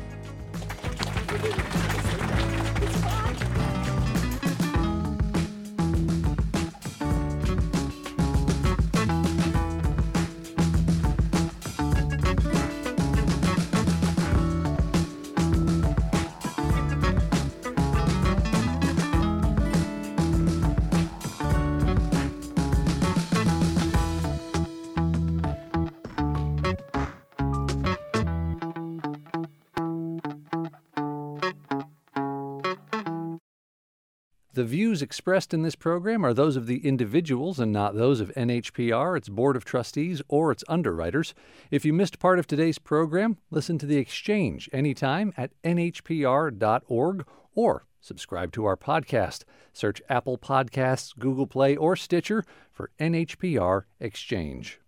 The views expressed in this program are those of the individuals and not those of N H P R, its Board of Trustees, or its underwriters. If you missed part of today's program, listen to The Exchange anytime at N H P R dot org or subscribe to our podcast. Search Apple Podcasts, Google Play, or Stitcher for N H P R Exchange.